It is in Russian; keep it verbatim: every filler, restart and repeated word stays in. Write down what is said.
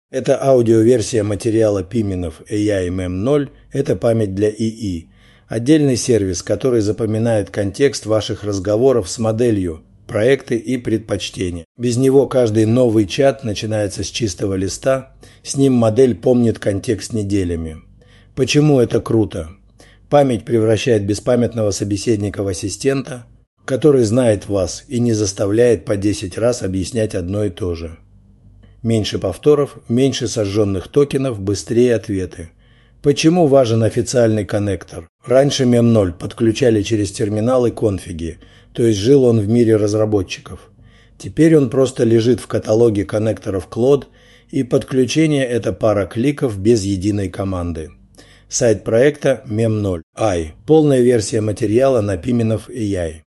Это аудиоверсия материала Пименов эй ай эм эм ноль, это память для ИИ. Отдельный сервис, который запоминает контекст ваших разговоров с моделью, проекты и предпочтения. Без него каждый новый чат начинается с чистого листа, с ним модель помнит контекст неделями. Почему это круто? Память превращает беспамятного собеседника в ассистента, который знает вас и не заставляет по десять раз объяснять одно и то же. Меньше повторов, меньше сожженных токенов, быстрее ответы. Почему важен официальный коннектор? Раньше мем ноль подключали через терминалы конфиги, то есть жил он в мире разработчиков. Теперь он просто лежит в каталоге коннекторов Claude, и подключение – это пара кликов без единой команды. Сайт проекта мем ноль ай. Полная версия материала на Пименов эй ай.